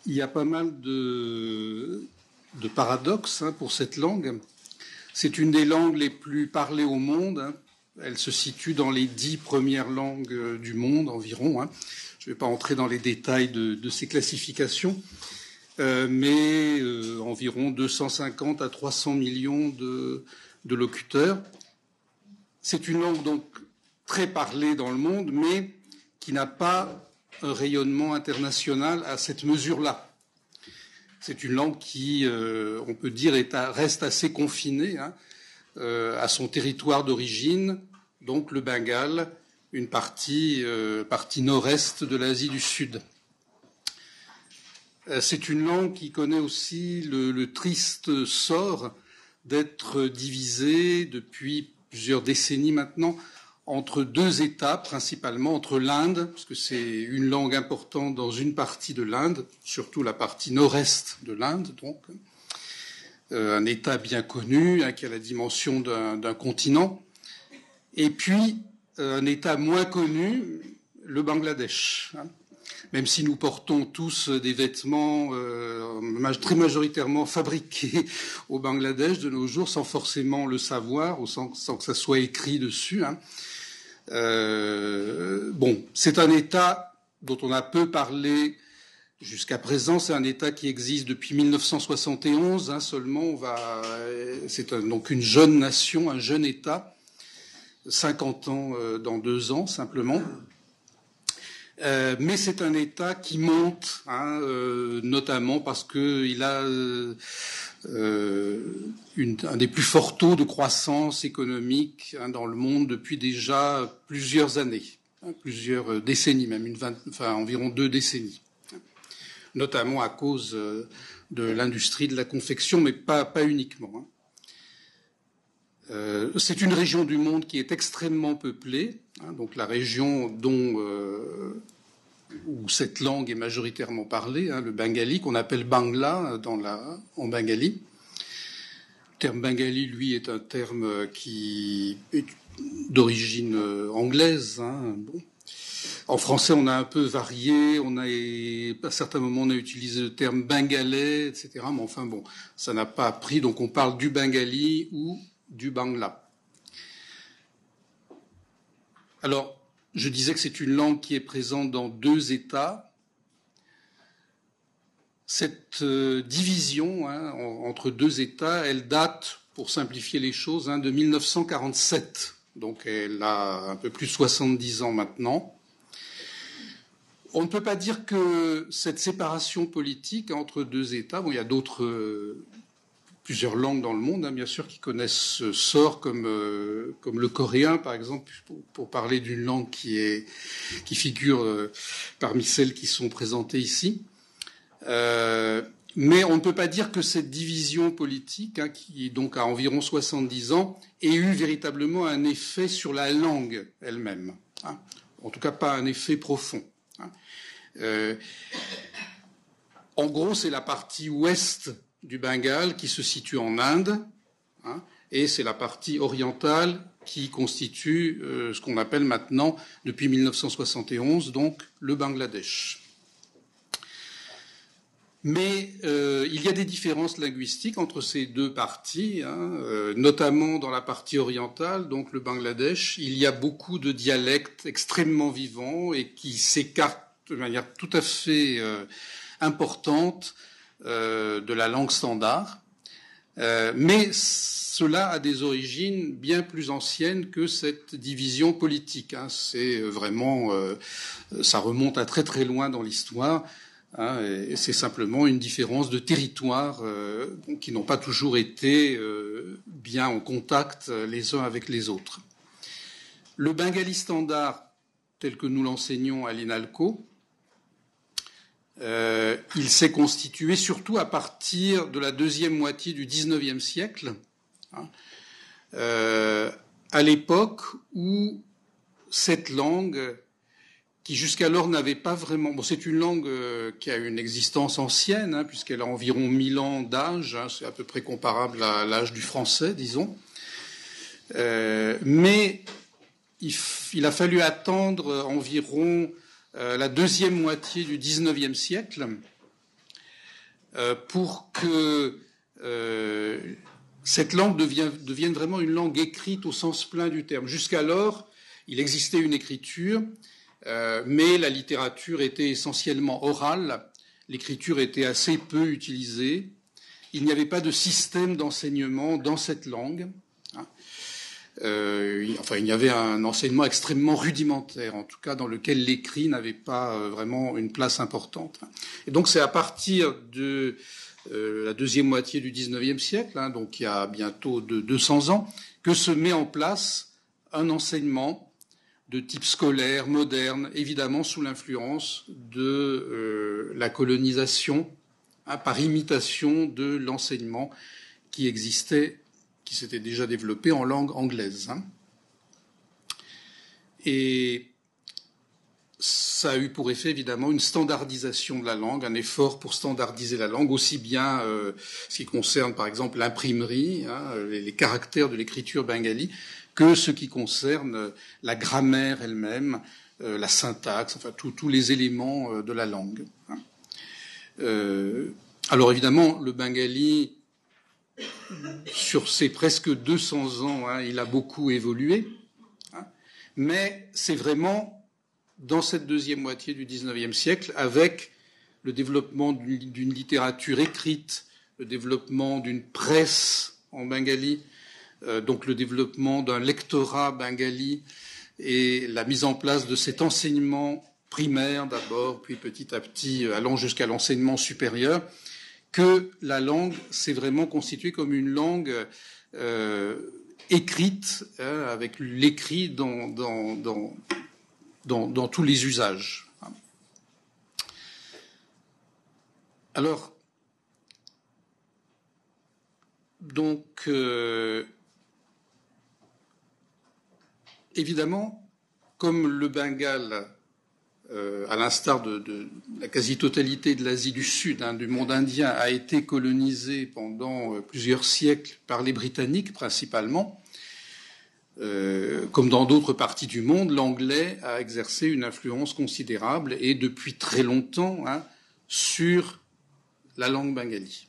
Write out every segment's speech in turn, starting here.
il y a pas mal de paradoxes pour cette langue. C'est une des langues les plus parlées au monde. Elle se situe dans les 10 premières langues du monde environ. Je ne vais pas entrer dans les détails de ces classifications, mais environ 250 à 300 millions de locuteurs. C'est une langue donc très parlée dans le monde, mais qui n'a pas un rayonnement international à cette mesure-là. C'est une langue qui, on peut dire, reste assez confinée à son territoire d'origine, donc le Bengale, une partie nord-est de l'Asie du Sud. C'est une langue qui connaît aussi le triste sort d'être divisée depuis plusieurs décennies maintenant entre deux États, principalement entre l'Inde, parce que c'est une langue importante dans une partie de l'Inde, surtout la partie nord-est de l'Inde, donc un État bien connu qui a la dimension d'un continent, et puis un État moins connu, le Bangladesh. Même si nous portons tous des vêtements très majoritairement fabriqués au Bangladesh de nos jours, sans forcément le savoir ou sans que ça soit écrit dessus. C'est un État dont on a peu parlé jusqu'à présent. C'est un État qui existe depuis 1971 seulement. C'est donc une jeune nation, un jeune État, 50 ans dans 2 ans simplement. Mais c'est un État qui monte, notamment parce qu'il a un des plus forts taux de croissance économique dans le monde depuis déjà plusieurs années, plusieurs décennies même, environ 2 décennies, notamment à cause de l'industrie de la confection, mais pas uniquement. C'est une région du monde qui est extrêmement peuplée, donc la région où cette langue est majoritairement parlée, le bengali, qu'on appelle Bangla en bengali. Le terme bengali, lui, est un terme qui est d'origine anglaise. En français, on a un peu varié, à certains moments, on a utilisé le terme bengalais, etc. Mais enfin bon, ça n'a pas pris, donc on parle du bengali ou du Bangla. Alors, je disais que c'est une langue qui est présente dans 2 États. Cette division entre 2 États, elle date, pour simplifier les choses, de 1947. Donc elle a un peu plus de 70 ans maintenant. On ne peut pas dire que cette séparation politique entre 2 États, il y a plusieurs langues dans le monde, bien sûr, qui connaissent ce sort, comme le coréen, par exemple, pour parler d'une langue qui figure parmi celles qui sont présentées ici. Mais on ne peut pas dire que cette division politique, qui donc a environ 70 ans, ait eu véritablement un effet sur la langue elle-même. En tout cas, pas un effet profond. En gros, c'est la partie ouest du Bengale qui se situe en Inde, et c'est la partie orientale qui constitue ce qu'on appelle maintenant, depuis 1971, donc le Bangladesh. Mais il y a des différences linguistiques entre ces 2 parties, notamment dans la partie orientale, donc le Bangladesh. Il y a beaucoup de dialectes extrêmement vivants et qui s'écartent de manière tout à fait importante de la langue standard, mais cela a des origines bien plus anciennes que cette division politique. C'est vraiment, ça remonte à très très loin dans l'histoire, et c'est simplement une différence de territoire qui n'ont pas toujours été bien en contact les uns avec les autres. Le bengali standard, tel que nous l'enseignons à l'INALCO, il s'est constitué surtout à partir de la deuxième moitié du XIXe siècle, à l'époque où cette langue, qui jusqu'alors n'avait pas vraiment... c'est une langue qui a une existence ancienne, puisqu'elle a environ 1000 ans d'âge, c'est à peu près comparable à l'âge du français, disons. Mais il a fallu attendre environ la deuxième moitié du XIXe siècle pour que cette langue devienne vraiment une langue écrite au sens plein du terme. Jusqu'alors, il existait une écriture, mais la littérature était essentiellement orale, l'écriture était assez peu utilisée, il n'y avait pas de système d'enseignement dans cette langue. Il y avait un enseignement extrêmement rudimentaire, en tout cas dans lequel l'écrit n'avait pas vraiment une place importante. Et donc c'est à partir de la deuxième moitié du XIXe siècle, donc il y a bientôt 200 ans, que se met en place un enseignement de type scolaire, moderne, évidemment sous l'influence de la colonisation, par imitation de l'enseignement qui existait, qui s'était déjà développé en langue anglaise. Et ça a eu pour effet, évidemment, une standardisation de la langue, un effort pour standardiser la langue, aussi bien ce qui concerne, par exemple, l'imprimerie, les caractères de l'écriture bengali, que ce qui concerne la grammaire elle-même, la syntaxe, enfin tous les éléments de la langue. Alors évidemment, le bengali, sur ces presque 200 ans, il a beaucoup évolué, mais c'est vraiment dans cette deuxième moitié du XIXe siècle, avec le développement d'une littérature écrite, le développement d'une presse en bengali, donc le développement d'un lectorat bengali et la mise en place de cet enseignement primaire d'abord, puis petit à petit allant jusqu'à l'enseignement supérieur, que la langue s'est vraiment constituée comme une langue écrite, avec l'écrit dans tous les usages. Alors, donc, évidemment, comme le Bengale, à l'instar de la quasi-totalité de l'Asie du Sud, du monde indien, a été colonisé pendant plusieurs siècles par les Britanniques principalement, comme dans d'autres parties du monde, l'anglais a exercé une influence considérable et depuis très longtemps sur la langue bengali.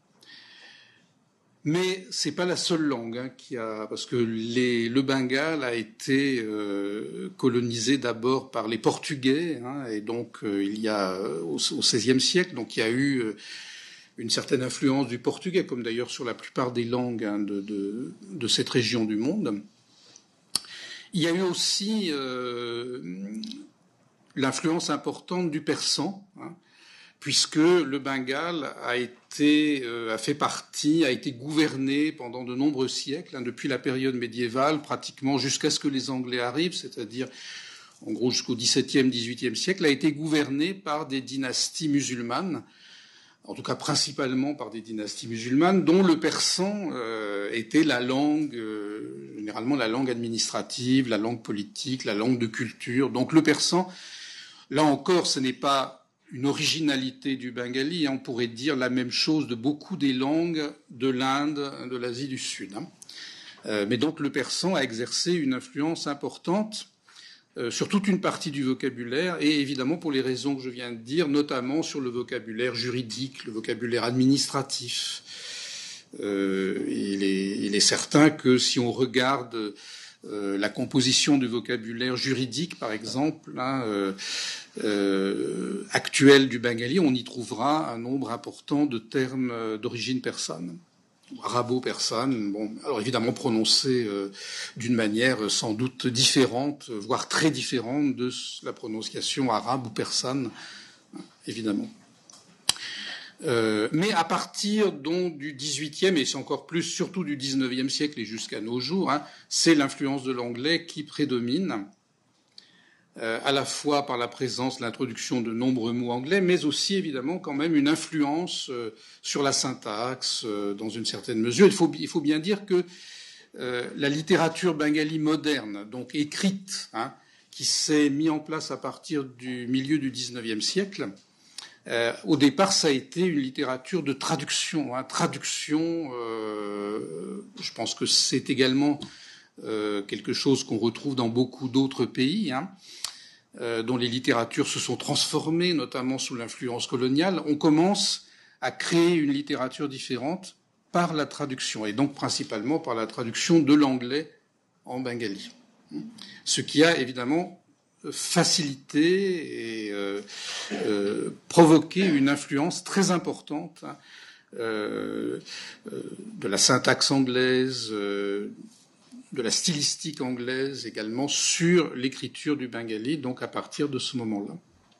Mais c'est pas la seule langue parce que le Bengale a été colonisé d'abord par les Portugais, et donc il y a au XVIe siècle, donc il y a eu une certaine influence du portugais, comme d'ailleurs sur la plupart des langues de cette région du monde. Il y a eu aussi l'influence importante du persan, puisque le Bengale a été gouverné pendant de nombreux siècles, depuis la période médiévale, pratiquement jusqu'à ce que les Anglais arrivent, c'est-à-dire en gros jusqu'au XVIIe, XVIIIe siècle, a été gouverné par des dynasties musulmanes, en tout cas principalement par des dynasties musulmanes, dont le persan était la langue, généralement la langue administrative, la langue politique, la langue de culture. Donc le persan, là encore, ce n'est pas une originalité du bengali, on pourrait dire la même chose de beaucoup des langues de l'Inde, de l'Asie du Sud. Mais donc le persan a exercé une influence importante sur toute une partie du vocabulaire et évidemment pour les raisons que je viens de dire, notamment sur le vocabulaire juridique, le vocabulaire administratif. Il est certain que si on regarde la composition du vocabulaire juridique, par exemple, actuel du bengali, on y trouvera un nombre important de termes d'origine persane, arabo-persane, alors évidemment prononcés d'une manière sans doute différente, voire très différente de la prononciation arabe ou persane, évidemment. Mais à partir donc du XVIIIe et c'est encore plus, surtout du XIXe siècle et jusqu'à nos jours, c'est l'influence de l'anglais qui prédomine, à la fois par la présence, l'introduction de nombreux mots anglais, mais aussi évidemment quand même une influence sur la syntaxe dans une certaine mesure. Il faut bien dire que la littérature bengali moderne, donc écrite, qui s'est mise en place à partir du milieu du XIXe siècle, au départ, ça a été une littérature de traduction. Je pense que c'est également quelque chose qu'on retrouve dans beaucoup d'autres pays, dont les littératures se sont transformées, notamment sous l'influence coloniale. On commence à créer une littérature différente par la traduction, et donc principalement par la traduction de l'anglais en bengali. Ce qui a évidemment facilité et provoqué une influence très importante de la syntaxe anglaise, de la stylistique anglaise également sur l'écriture du bengali, donc à partir de ce moment-là.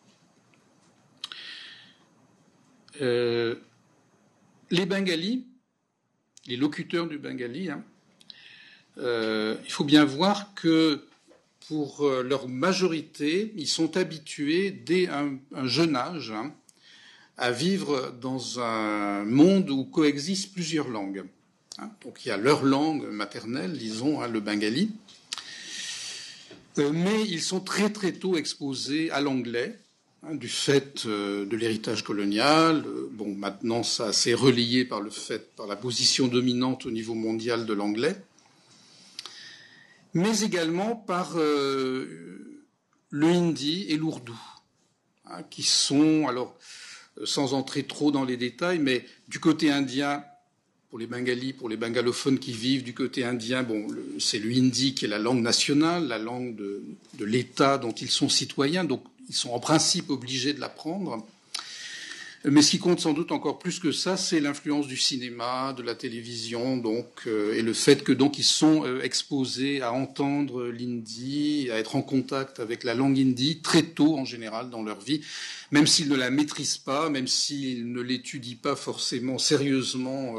Les bengalis, les locuteurs du bengali, il faut bien voir que pour leur majorité, ils sont habitués dès un jeune âge à vivre dans un monde où coexistent plusieurs langues. Donc il y a leur langue maternelle, disons, le bengali, mais ils sont très très tôt exposés à l'anglais, du fait de l'héritage colonial. Bon, maintenant ça s'est relayé par la position dominante au niveau mondial de l'anglais, mais également par le hindi et l'ourdou, qui sont, alors, sans entrer trop dans les détails, mais du côté indien, pour les bengalis, pour les bengalophones qui vivent du côté indien, bon, c'est le hindi qui est la langue nationale, la langue de l'État dont ils sont citoyens, donc ils sont en principe obligés de l'apprendre. Mais ce qui compte sans doute encore plus que ça, c'est l'influence du cinéma, de la télévision, donc, et le fait que donc ils sont exposés à entendre l'hindi, à être en contact avec la langue hindi très tôt en général dans leur vie, même s'ils ne la maîtrisent pas, même s'ils ne l'étudient pas forcément sérieusement.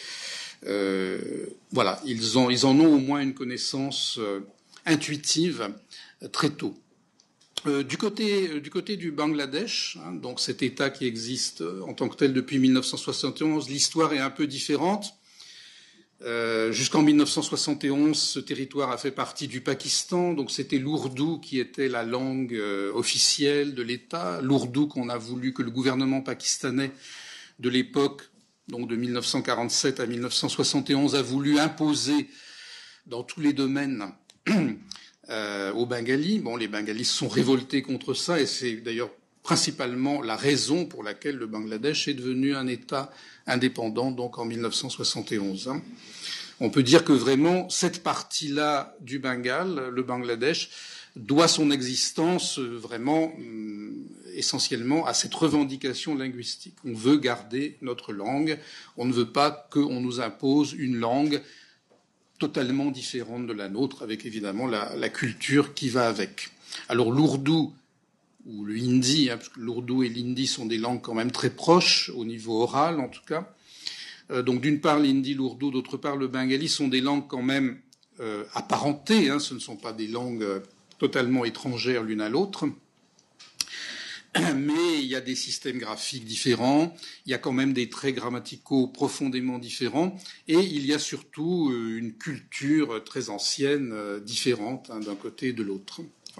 Voilà, ils en ont au moins une connaissance intuitive très tôt. Du côté du Bangladesh, donc cet État qui existe en tant que tel depuis 1971, l'histoire est un peu différente. Jusqu'en 1971, ce territoire a fait partie du Pakistan, donc c'était l'ourdou qui était la langue officielle de l'État, l'ourdou que le gouvernement pakistanais de l'époque, donc de 1947 à 1971, a voulu imposer dans tous les domaines aux Bengalis. Bon, les Bengalis se sont révoltés contre ça, et c'est d'ailleurs principalement la raison pour laquelle le Bangladesh est devenu un État indépendant, donc en 1971. On peut dire que vraiment, cette partie-là du Bengale, le Bangladesh, doit son existence vraiment essentiellement à cette revendication linguistique. On veut garder notre langue, on ne veut pas qu'on nous impose une langue totalement différente de la nôtre, avec évidemment la culture qui va avec. Alors l'ourdou, ou le hindi, parce que l'ourdou et l'hindi sont des langues quand même très proches, au niveau oral en tout cas. Donc d'une part l'hindi, l'ourdou, d'autre part le bengali sont des langues quand même apparentées, ce ne sont pas des langues totalement étrangères l'une à l'autre. Mais il y a des systèmes graphiques différents, il y a quand même des traits grammaticaux profondément différents, et il y a surtout une culture très ancienne, différente d'un côté et de l'autre.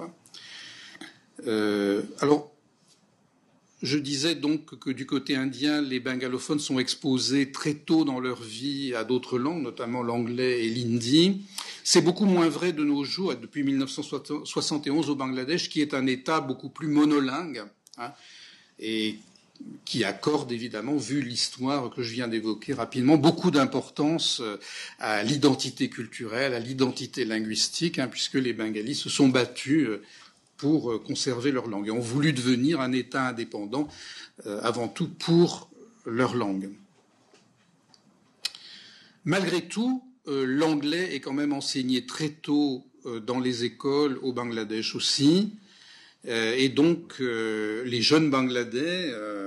Alors, je disais donc que du côté indien, les bengalophones sont exposés très tôt dans leur vie à d'autres langues, notamment l'anglais et l'hindi. C'est beaucoup moins vrai de nos jours, depuis 1971 au Bangladesh, qui est un État beaucoup plus monolingue, et qui accorde évidemment, vu l'histoire que je viens d'évoquer rapidement, beaucoup d'importance à l'identité culturelle, à l'identité linguistique, puisque les Bengalis se sont battus pour conserver leur langue et ont voulu devenir un État indépendant avant tout pour leur langue. Malgré tout, l'anglais est quand même enseigné très tôt dans les écoles au Bangladesh aussi. Et donc, les jeunes Bangladais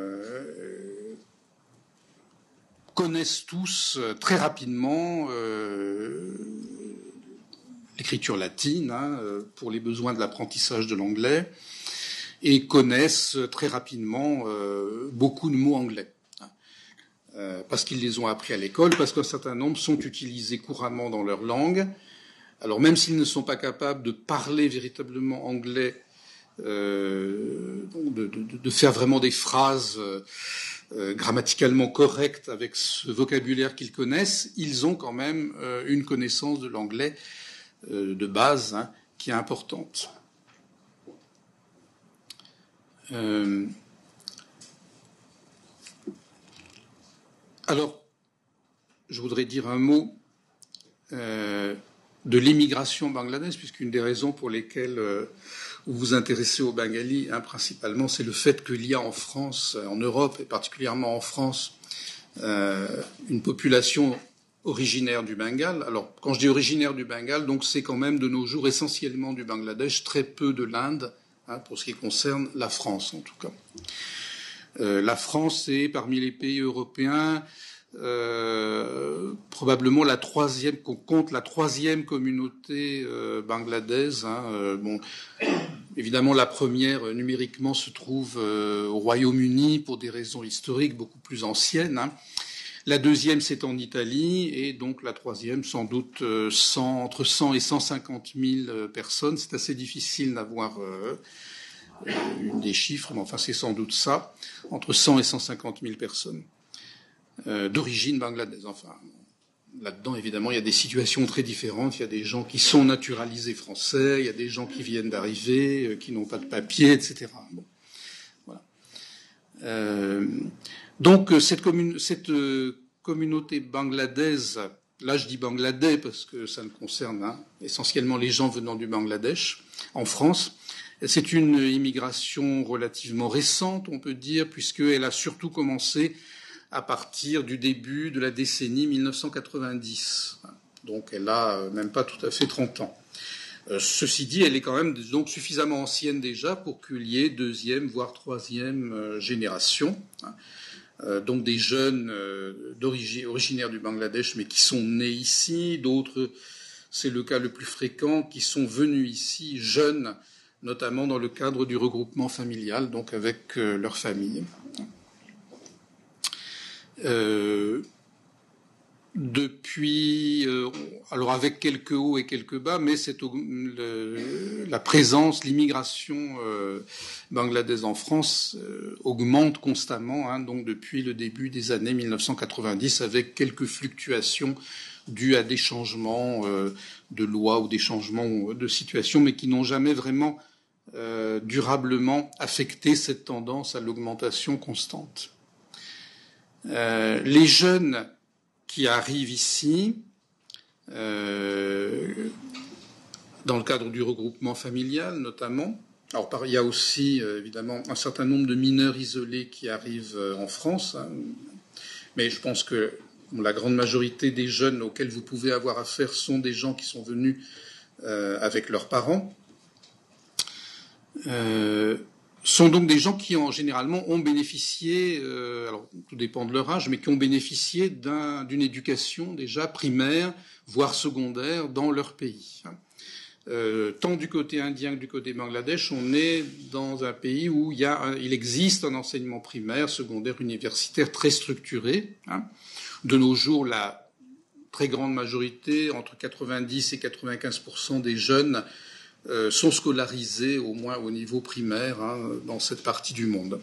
connaissent tous très rapidement l'écriture latine pour les besoins de l'apprentissage de l'anglais et connaissent très rapidement beaucoup de mots anglais. Parce qu'ils les ont appris à l'école, parce qu'un certain nombre sont utilisés couramment dans leur langue. Alors même s'ils ne sont pas capables de parler véritablement anglais, de faire vraiment des phrases grammaticalement correctes avec ce vocabulaire qu'ils connaissent, ils ont quand même une connaissance de l'anglais de base qui est importante. Alors, je voudrais dire un mot de l'immigration bangladesh, puisqu'une des raisons pour lesquelles vous vous intéressez au Bengali, principalement, c'est le fait qu'il y a en France, en Europe, et particulièrement en France, une population originaire du Bengale. Alors, quand je dis originaire du Bengale, donc c'est quand même de nos jours essentiellement du Bangladesh, très peu de l'Inde, pour ce qui concerne la France en tout cas. La France est parmi les pays européens probablement qu'on compte la troisième communauté bangladaise. Bon, évidemment, la première numériquement se trouve au Royaume-Uni pour des raisons historiques beaucoup plus anciennes. La deuxième, c'est en Italie, et donc la troisième, sans doute, entre 100 et 150 000 personnes. C'est assez difficile d'avoir une des chiffres, mais enfin, c'est sans doute ça, entre 100 et 150 000 personnes d'origine bangladaise. Enfin, là-dedans, évidemment, il y a des situations très différentes. Il y a des gens qui sont naturalisés français, il y a des gens qui viennent d'arriver, qui n'ont pas de papier, etc. Bon, voilà. Donc cette communauté bangladaise, là je dis bangladais parce que ça ne concerne essentiellement les gens venant du Bangladesh, en France, c'est une immigration relativement récente, on peut dire, puisqu'elle a surtout commencé à partir du début de la décennie 1990. Donc elle a même pas tout à fait 30 ans. Ceci dit, elle est quand même donc suffisamment ancienne déjà pour qu'il y ait deuxième, voire troisième génération. Donc des jeunes originaires du Bangladesh, mais qui sont nés ici. D'autres, c'est le cas le plus fréquent, qui sont venus ici jeunes, notamment dans le cadre du regroupement familial, donc avec leur famille. Depuis, alors avec quelques hauts et quelques bas, mais la présence, l'immigration bangladaise en France augmente constamment, donc depuis le début des années 1990, avec quelques fluctuations dues à des changements de loi ou des changements de situation, mais qui n'ont jamais vraiment durablement affecté cette tendance à l'augmentation constante. Les jeunes qui arrivent ici, dans le cadre du regroupement familial notamment. Alors, il y a aussi, évidemment, un certain nombre de mineurs isolés qui arrivent en France, mais je pense que la grande majorité des jeunes auxquels vous pouvez avoir affaire sont des gens qui sont venus avec leurs parents. Sont donc des gens qui, généralement, ont bénéficié, alors tout dépend de leur âge, mais qui ont bénéficié d'une éducation déjà primaire, voire secondaire, dans leur pays. Tant du côté indien que du côté Bangladesh, on est dans un pays où il existe un enseignement primaire, secondaire, universitaire très structuré. De nos jours, la très grande majorité, entre 90 et 95% des jeunes, sont scolarisés au moins au niveau primaire dans cette partie du monde.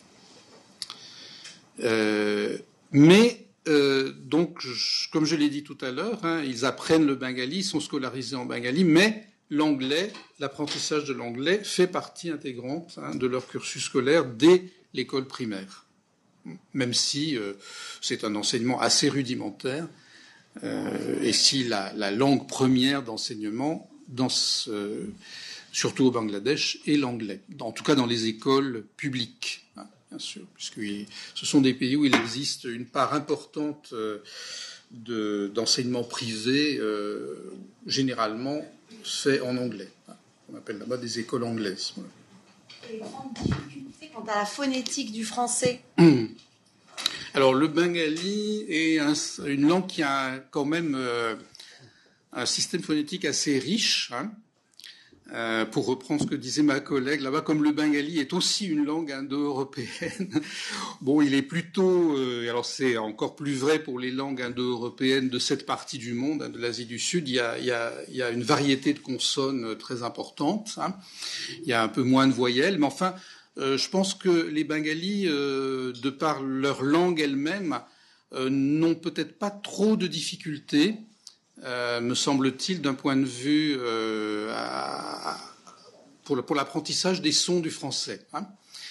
Donc, comme je l'ai dit tout à l'heure, ils apprennent le bengali, ils sont scolarisés en bengali, mais l'anglais, l'apprentissage de l'anglais fait partie intégrante de leur cursus scolaire dès l'école primaire, même si c'est un enseignement assez rudimentaire, et si la langue première d'enseignement surtout au Bangladesh, est l'anglais, en tout cas dans les écoles publiques, bien sûr, puisque ce sont des pays où il existe une part importante d'enseignement privé, généralement fait en anglais. On appelle là-bas des écoles anglaises. Voilà. Et grandes difficultés quant à la phonétique du français. Alors, le bengali est une langue qui a quand même un système phonétique assez riche, pour reprendre ce que disait ma collègue là-bas, comme le bengali est aussi une langue indo-européenne. Bon, il est plutôt, alors c'est encore plus vrai pour les langues indo-européennes de cette partie du monde, de l'Asie du Sud. Il y a une variété de consonnes très importante. Il y a un peu moins de voyelles, mais enfin, je pense que les bengalis, de par leur langue elle-même, n'ont peut-être pas trop de difficultés, me semble-t-il, d'un point de vue pour l'apprentissage des sons du français.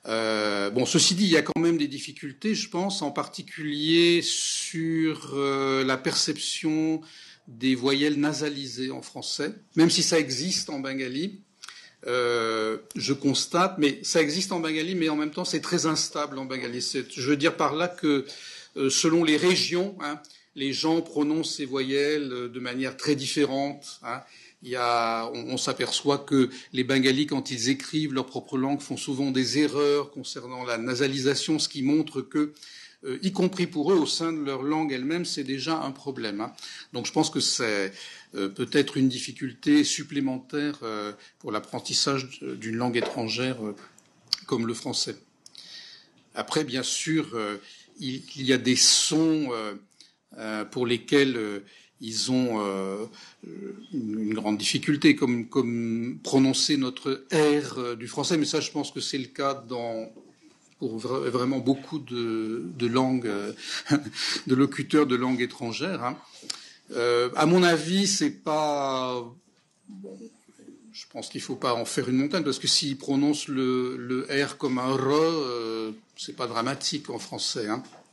Ceci dit, il y a quand même des difficultés, je pense, en particulier sur la perception des voyelles nasalisées en français, même si ça existe en bengali. Je constate, mais ça existe en bengali, mais en même temps, c'est très instable en bengali. Je veux dire par là que selon les régions, les gens prononcent ces voyelles de manière très différente. On s'aperçoit que les Bengalis, quand ils écrivent leur propre langue, font souvent des erreurs concernant la nasalisation, ce qui montre que, y compris pour eux, au sein de leur langue elle-même, c'est déjà un problème. Donc je pense que c'est peut-être une difficulté supplémentaire pour l'apprentissage d'une langue étrangère comme le français. Après, bien sûr, il y a des sons pour lesquels ils ont une grande difficulté, comme prononcer notre R du français, mais ça, je pense que c'est le cas pour vraiment beaucoup de langues, de locuteurs de langues étrangères. À mon avis, c'est pas... je pense qu'il ne faut pas en faire une montagne, parce que s'ils prononcent le R comme un R, c'est pas dramatique en français.